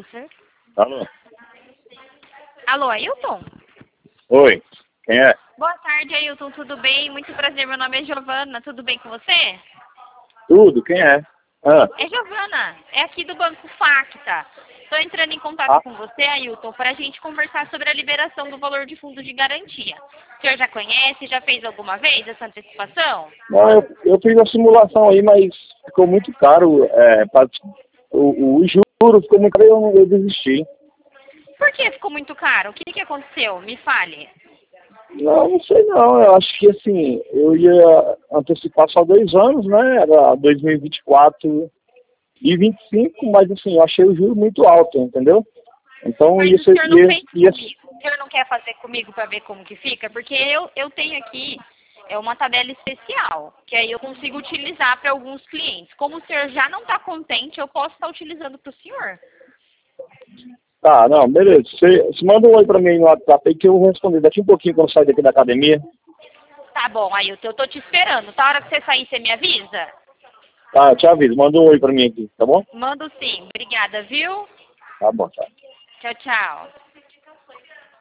certo? Alô? Alô, Ailton? Oi, quem é? Boa tarde, Ailton. Tudo bem? Muito prazer. Meu nome é Giovana. Tudo bem com você? Tudo, quem é? É Giovana. É aqui do Banco Facta. Estou entrando em contato Ah, com você, Ailton, para a gente conversar sobre a liberação do valor de fundo de garantia. O senhor já conhece? Já fez alguma vez essa antecipação? não, eu fiz a simulação aí, mas ficou muito caro. O juro ficou muito caro e eu desisti. Por que ficou muito caro? O que aconteceu? Me fale. Não sei não. Eu acho que assim, eu ia antecipar só 2 anos, né? Era 2024 e 25, mas assim, eu achei o juro muito alto, entendeu? Então Mas ia o ser. senhor não fez comigo. O senhor não quer fazer comigo para ver como que fica? Porque eu tenho aqui uma tabela especial, que aí eu consigo utilizar para alguns clientes. Como o senhor já não está contente, eu posso estar utilizando para o senhor. Tá, não, beleza. Você manda um oi pra mim no WhatsApp aí que eu vou responder daqui um pouquinho quando eu sair daqui da academia. Tá bom, Ailton, eu tô te esperando. Tá, a hora que você sair, você me avisa? Tá, eu te aviso. Manda um oi pra mim aqui, tá bom? Mando sim. Obrigada, viu? Tá bom, tá. Tchau, tchau.